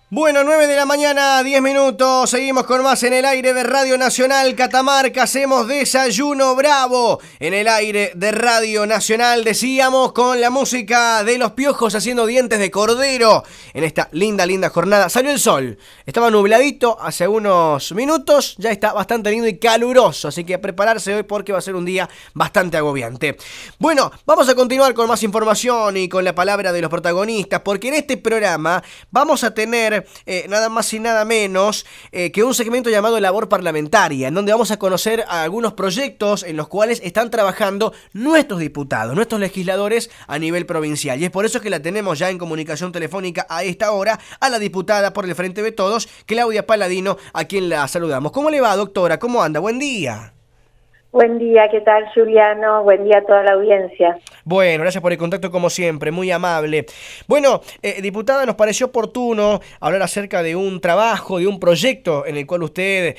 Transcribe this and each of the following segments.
Bueno, 9 de la mañana, 10 minutos, seguimos con más en el aire de Radio Nacional Catamarca, hacemos Desayuno Bravo en el aire de Radio Nacional, decíamos, con la música de Los Piojos haciendo Dientes de Cordero en esta linda jornada. Salió el sol, estaba nubladito hace unos minutos, ya está bastante lindo y caluroso, así que a prepararse hoy porque va a ser un día bastante agobiante. Bueno, vamos a continuar con más información y con la palabra de los protagonistas, porque en este programa vamos a tener nada más y nada menos que un segmento llamado Labor Parlamentaria, en donde vamos a conocer algunos proyectos en los cuales están trabajando nuestros diputados, nuestros legisladores a nivel provincial. Y es por eso que la tenemos ya en comunicación telefónica a esta hora a la diputada por el Frente de Todos, Claudia Paladino, a quien la saludamos. ¿Cómo le va, doctora? ¿Cómo anda? Buen día. Buen día, ¿qué tal, Juliano? Buen día a toda la audiencia. Bueno, gracias por el contacto como siempre, muy amable. Bueno, diputada, nos pareció oportuno hablar acerca de un trabajo, de un proyecto en el cual usted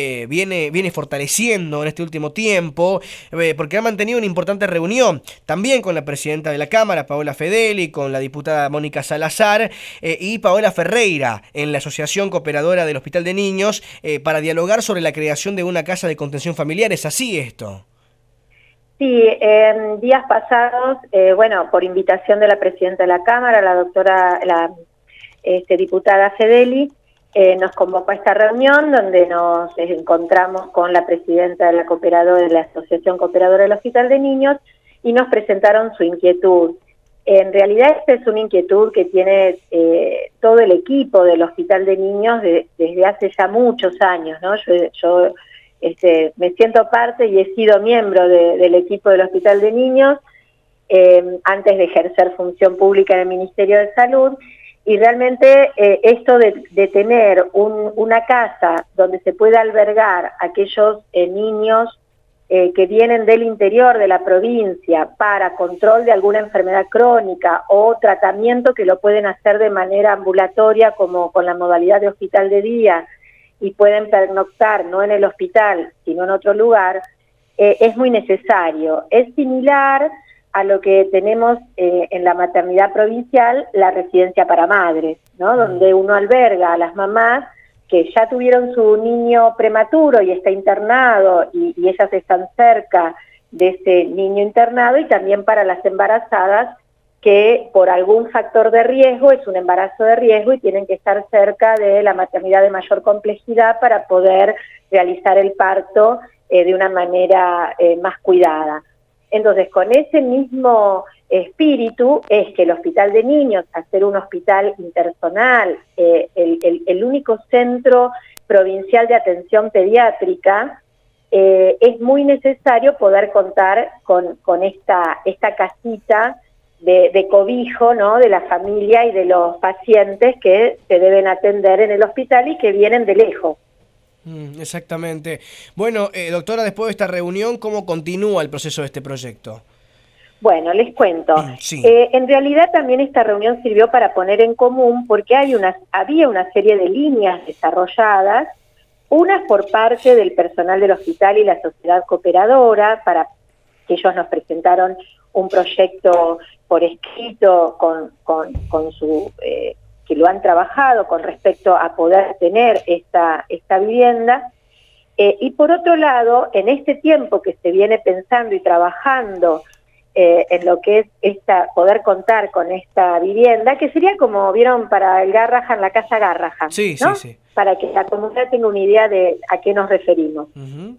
viene fortaleciendo en este último tiempo, porque ha mantenido una importante reunión también con la presidenta de la Cámara, Paola Fedeli, con la diputada Mónica Salazar y Paola Ferreira en la Asociación Cooperadora del Hospital de Niños para dialogar sobre la creación de una casa de contención familiar. ¿Es así esto? Sí, en días pasados, por invitación de la presidenta de la Cámara, la diputada Fedeli, nos convocó a esta reunión donde nos encontramos con la presidenta de la Asociación Cooperadora del Hospital de Niños y nos presentaron su inquietud. En realidad esta es una inquietud que tiene todo el equipo del Hospital de Niños desde hace ya muchos años, ¿no? Yo me siento parte y he sido miembro del equipo del Hospital de Niños antes de ejercer función pública en el Ministerio de Salud, y realmente esto de tener una casa donde se pueda albergar aquellos niños que vienen del interior de la provincia para control de alguna enfermedad crónica o tratamiento que lo pueden hacer de manera ambulatoria como con la modalidad de hospital de día, y pueden pernoctar no en el hospital, sino en otro lugar, es muy necesario. Es similar a lo que tenemos en la maternidad provincial, la residencia para madres, ¿no? Donde uno alberga a las mamás que ya tuvieron su niño prematuro y está internado, y ellas están cerca de ese niño internado, y también para las embarazadas que por algún factor de riesgo, es un embarazo de riesgo y tienen que estar cerca de la maternidad de mayor complejidad para poder realizar el parto de una manera más cuidada. Entonces, con ese mismo espíritu es que el Hospital de Niños, al ser un hospital intersonal, el único centro provincial de atención pediátrica, es muy necesario poder contar con esta casita de cobijo, ¿no?, de la familia y de los pacientes que se deben atender en el hospital y que vienen de lejos. Exactamente. Bueno, doctora, después de esta reunión, ¿cómo continúa el proceso de este proyecto? Bueno, les cuento. Sí. En realidad también esta reunión sirvió para poner en común, porque había una serie de líneas desarrolladas, unas por parte del personal del hospital y la sociedad cooperadora, para que ellos nos presentaron un proyecto por escrito con su que lo han trabajado con respecto a poder tener esta vivienda, y por otro lado, en este tiempo que se viene pensando y trabajando en lo que es poder contar con esta vivienda, que sería como vieron para el Garrahan, la casa Garrahan, sí, ¿no? Sí. Para que la comunidad tenga una idea de a qué nos referimos. Uh-huh.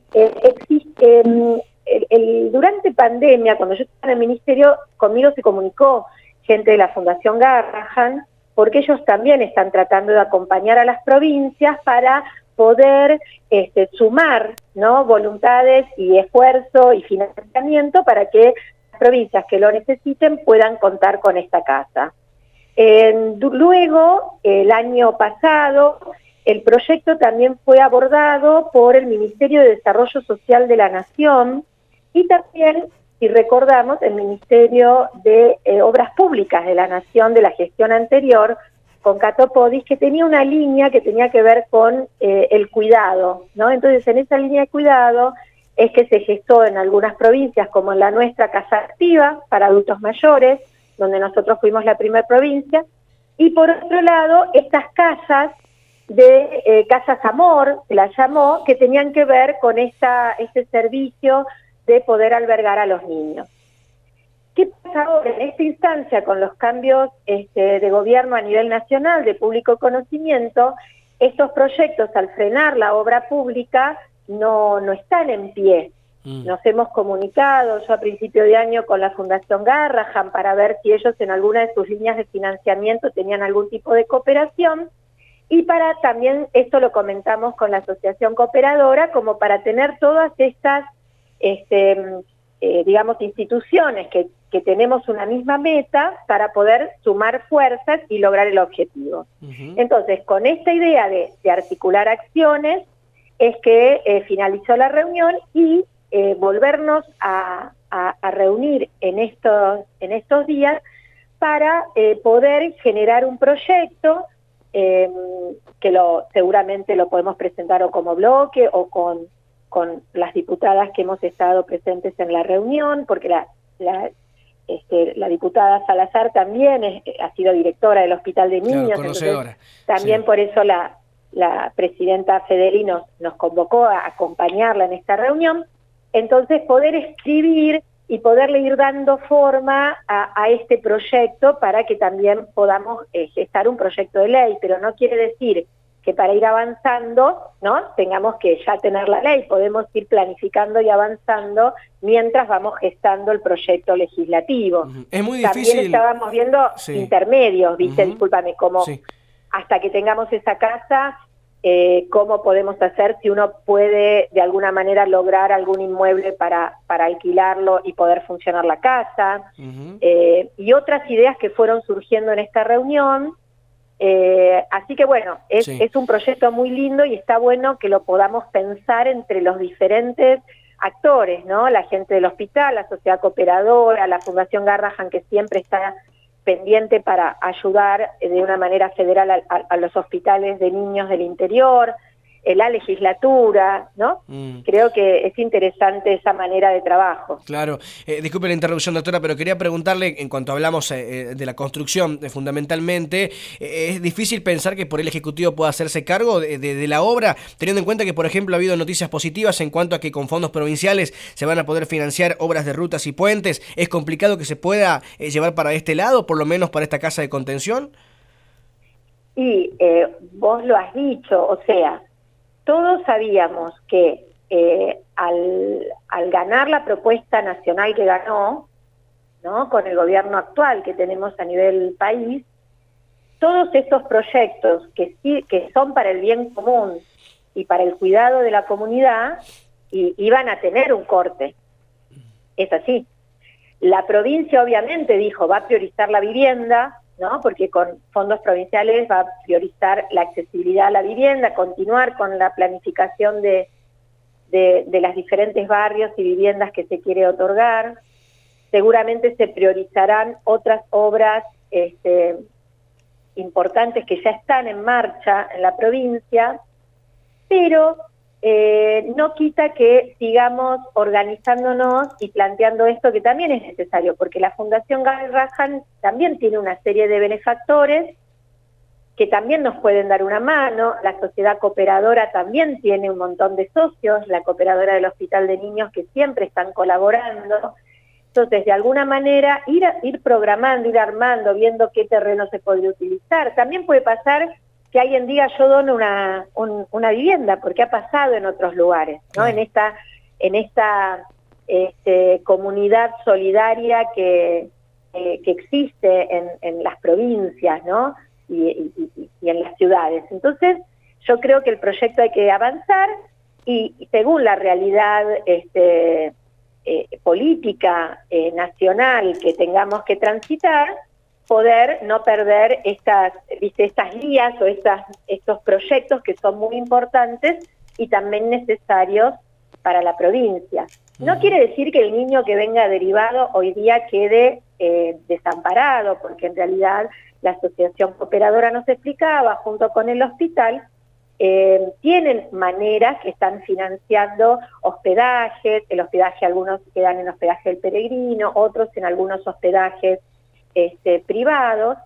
Durante pandemia, cuando yo estaba en el ministerio, conmigo se comunicó gente de la Fundación Garrahan, porque ellos también están tratando de acompañar a las provincias para poder sumar, ¿no?, voluntades y esfuerzo y financiamiento para que las provincias que lo necesiten puedan contar con esta casa. Luego, el año pasado, el proyecto también fue abordado por el Ministerio de Desarrollo Social de la Nación y también, si recordamos, el Ministerio de Obras Públicas de la Nación de la gestión anterior, con Catopodis, que tenía una línea que tenía que ver con el cuidado, ¿no? Entonces, en esa línea de cuidado es que se gestó en algunas provincias, como en la nuestra, Casa Activa para adultos mayores, donde nosotros fuimos la primera provincia, y por otro lado, estas casas Casas Amor, se las llamó, que tenían que ver con este servicio de poder albergar a los niños. ¿Qué pasa ahora en esta instancia con los cambios de gobierno a nivel nacional, de público conocimiento? Estos proyectos, al frenar la obra pública, no están en pie. Nos hemos comunicado yo a principio de año con la Fundación Garrahan para ver si ellos en alguna de sus líneas de financiamiento tenían algún tipo de cooperación, y para también, esto lo comentamos con la Asociación Cooperadora, como para tener todas estas, digamos, instituciones que tenemos una misma meta para poder sumar fuerzas y lograr el objetivo. Entonces, con esta idea de articular acciones, es que finalizó la reunión y volvernos a reunir en estos días para poder generar un proyecto que seguramente lo podemos presentar o como bloque o con las diputadas que hemos estado presentes en la reunión, porque la diputada Salazar también ha sido directora del Hospital de Niños, claro, conocedora. También sí. Por eso la presidenta Fedeli nos convocó a acompañarla en esta reunión. Entonces poder escribir y poderle ir dando forma a este proyecto para que también podamos gestar un proyecto de ley, pero no quiere decir que para ir avanzando, ¿no?, tengamos que ya tener la ley, podemos ir planificando y avanzando mientras vamos gestando el proyecto legislativo. Es muy difícil. También estábamos viendo intermedios, ¿viste? Discúlpame, como hasta que tengamos esa casa, cómo podemos hacer, si uno puede de alguna manera lograr algún inmueble para alquilarlo y poder funcionar la casa, y otras ideas que fueron surgiendo en esta reunión. Así que bueno, es un proyecto muy lindo y está bueno que lo podamos pensar entre los diferentes actores, ¿no? La gente del hospital, la sociedad cooperadora, la Fundación Garrahan, que siempre está pendiente para ayudar de una manera federal a los hospitales de niños del interior, la legislatura, ¿no? Creo que es interesante esa manera de trabajo. Claro. Disculpe la interrupción, doctora, pero quería preguntarle, en cuanto hablamos de la construcción, fundamentalmente, ¿es difícil pensar que por el Ejecutivo pueda hacerse cargo de la obra, teniendo en cuenta que, por ejemplo, ha habido noticias positivas en cuanto a que con fondos provinciales se van a poder financiar obras de rutas y puentes? ¿Es complicado que se pueda llevar para este lado, por lo menos para esta casa de contención? Y vos lo has dicho, o sea, todos sabíamos que al ganar la propuesta nacional que ganó, ¿no?, con el gobierno actual que tenemos a nivel país, todos esos proyectos que son para el bien común y para el cuidado de la comunidad iban a tener un corte. Es así. La provincia obviamente dijo, va a priorizar la vivienda, ¿no?, porque con fondos provinciales va a priorizar la accesibilidad a la vivienda, continuar con la planificación de los diferentes barrios y viviendas que se quiere otorgar. Seguramente se priorizarán otras obras importantes que ya están en marcha en la provincia, pero no quita que sigamos organizándonos y planteando esto, que también es necesario, porque la Fundación Garrahan también tiene una serie de benefactores que también nos pueden dar una mano. La sociedad cooperadora también tiene un montón de socios, la cooperadora del Hospital de Niños, que siempre están colaborando. Entonces, de alguna manera, ir programando, ir armando, viendo qué terreno se podría utilizar. También puede pasar que alguien diga, yo dono una vivienda, porque ha pasado en otros lugares, ¿no? En esta comunidad solidaria que existe en las provincias, ¿no?, y en las ciudades. Entonces, yo creo que el proyecto hay que avanzar y según la realidad política nacional que tengamos que transitar, poder no perder estas guías o estos proyectos que son muy importantes y también necesarios para la provincia. No quiere decir que el niño que venga derivado hoy día quede desamparado, porque en realidad la Asociación Cooperadora nos explicaba, junto con el hospital, tienen maneras que están financiando hospedajes, algunos quedan en hospedaje del peregrino, otros en algunos hospedajes privados,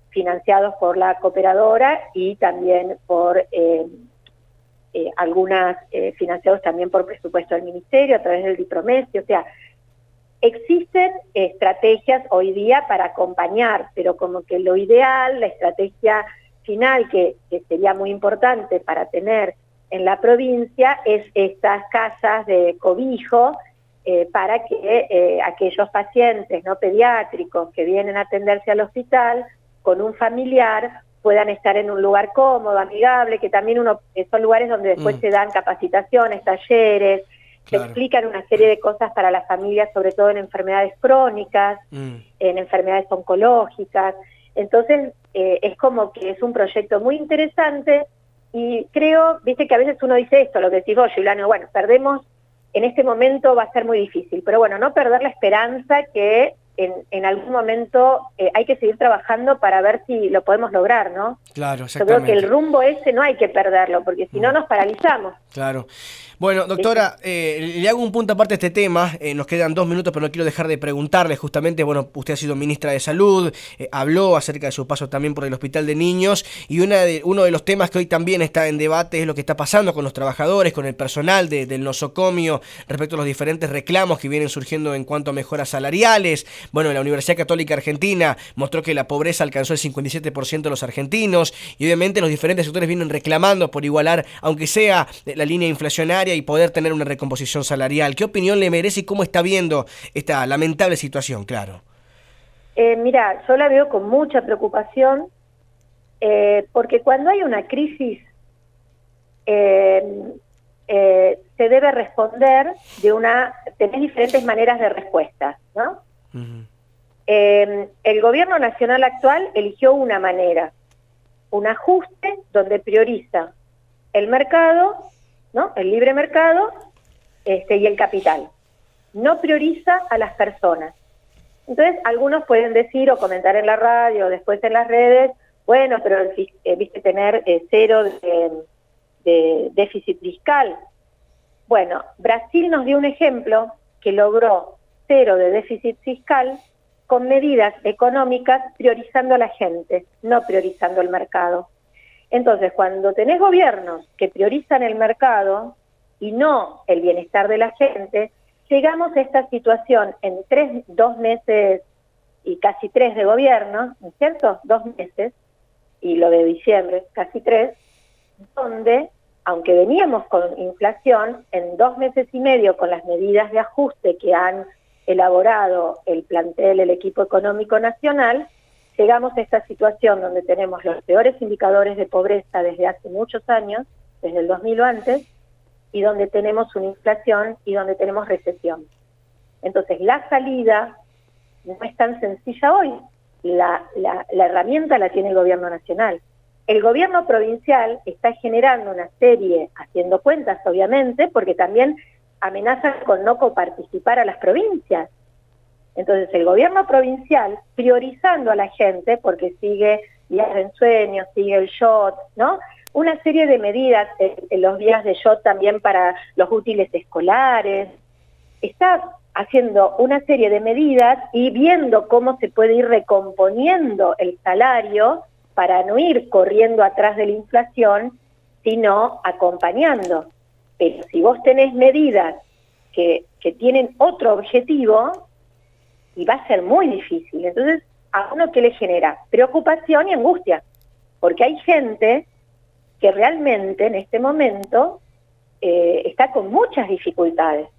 financiados por la cooperadora y también por algunas financiados también por presupuesto del Ministerio a través del Dipromesio. O sea, existen estrategias hoy día para acompañar, pero como que lo ideal, la estrategia final que sería muy importante para tener en la provincia es estas casas de cobijo para que aquellos pacientes no pediátricos que vienen a atenderse al hospital con un familiar puedan estar en un lugar cómodo, amigable, que también son lugares donde después se dan capacitaciones, talleres, se explican una serie de cosas para las familias, sobre todo en enfermedades crónicas, en enfermedades oncológicas. Entonces, es como que es un proyecto muy interesante y creo, viste que a veces uno dice esto, lo que decís vos, Juliano, bueno, perdemos, en este momento va a ser muy difícil, pero bueno, no perder la esperanza que en algún momento hay que seguir trabajando para ver si lo podemos lograr, ¿no? Claro, exactamente. Yo creo que el rumbo ese no hay que perderlo, porque si no nos paralizamos. Claro. Bueno, doctora, le hago un punto aparte a este tema, nos quedan 2 minutos, pero no quiero dejar de preguntarle justamente, bueno, usted ha sido ministra de Salud, habló acerca de su paso también por el Hospital de Niños, y uno de los temas que hoy también está en debate es lo que está pasando con los trabajadores, con el personal del nosocomio, respecto a los diferentes reclamos que vienen surgiendo en cuanto a mejoras salariales. Bueno, la Universidad Católica Argentina mostró que la pobreza alcanzó el 57% de los argentinos, y obviamente los diferentes sectores vienen reclamando por igualar, aunque sea la línea inflacionaria, y poder tener una recomposición salarial. ¿Qué opinión le merece y cómo está viendo esta lamentable situación? Claro. Mira, yo la veo con mucha preocupación, porque cuando hay una crisis se debe responder tenés diferentes maneras de respuesta, ¿no? El gobierno nacional actual eligió una manera, un ajuste donde prioriza el mercado, ¿no? El libre mercado y el capital. No prioriza a las personas. Entonces, algunos pueden decir o comentar en la radio o después en las redes, bueno, pero viste tener cero de déficit fiscal. Bueno, Brasil nos dio un ejemplo que logró 0 de déficit fiscal con medidas económicas priorizando a la gente, no priorizando el mercado. Entonces, cuando tenés gobiernos que priorizan el mercado y no el bienestar de la gente, llegamos a esta situación en 2 meses y casi 3 de gobierno, ¿no es cierto? 2 meses, y lo de diciembre, casi 3, donde, aunque veníamos con inflación, en 2 meses y medio con las medidas de ajuste que han elaborado el plantel, el equipo económico nacional, llegamos a esta situación donde tenemos los peores indicadores de pobreza desde hace muchos años, desde el 2000 o antes, y donde tenemos una inflación y donde tenemos recesión. Entonces, la salida no es tan sencilla hoy. La herramienta la tiene el gobierno nacional. El gobierno provincial está generando una serie, haciendo cuentas obviamente, porque también amenazan con no coparticipar a las provincias. Entonces el gobierno provincial, priorizando a la gente, porque sigue días de ensueño, sigue el SHOT, ¿no? Una serie de medidas, en los días de SHOT también para los útiles escolares, está haciendo una serie de medidas y viendo cómo se puede ir recomponiendo el salario para no ir corriendo atrás de la inflación, sino acompañando. Pero si vos tenés medidas que tienen otro objetivo, y va a ser muy difícil. Entonces, ¿a uno qué le genera? Preocupación y angustia, porque hay gente que realmente en este momento está con muchas dificultades.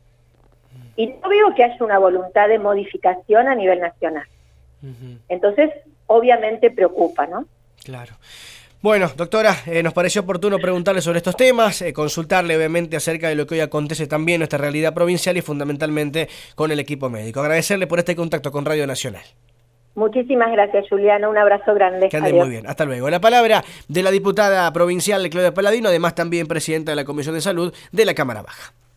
Y no veo que haya una voluntad de modificación a nivel nacional. Entonces, obviamente preocupa, ¿no? Claro. Bueno, doctora, nos pareció oportuno preguntarle sobre estos temas, consultarle obviamente acerca de lo que hoy acontece también en nuestra realidad provincial y fundamentalmente con el equipo médico. Agradecerle por este contacto con Radio Nacional. Muchísimas gracias, Juliana. Un abrazo grande. Que ande muy bien. Hasta luego. La palabra de la diputada provincial Claudia Paladino, además también presidenta de la Comisión de Salud de la Cámara Baja.